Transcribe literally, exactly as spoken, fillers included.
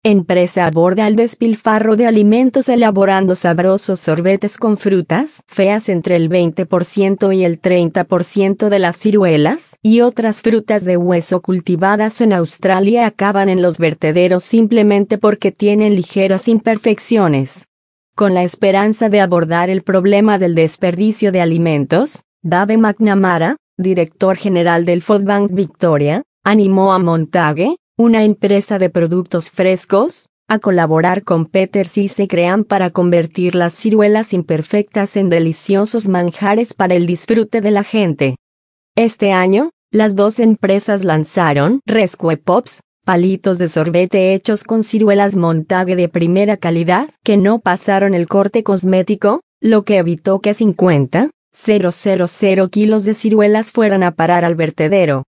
Empresa aborda el despilfarro de alimentos elaborando sabrosos sorbetes con frutas feas entre el veinte por ciento y el treinta por ciento de las ciruelas y otras frutas de hueso cultivadas en Australia acaban en los vertederos simplemente porque tienen ligeras imperfecciones. Con la esperanza de abordar el problema del desperdicio de alimentos, Dave McNamara, director general del Food Bank Victoria, animó a Montague, una empresa de productos frescos, a colaborar con Peter Sissegreen para convertir las ciruelas imperfectas en deliciosos manjares para el disfrute de la gente. Este año, las dos empresas lanzaron Rescue Pops, palitos de sorbete hechos con ciruelas Montague de primera calidad que no pasaron el corte cosmético, lo que evitó que cincuenta mil kilos de ciruelas fueran a parar al vertedero.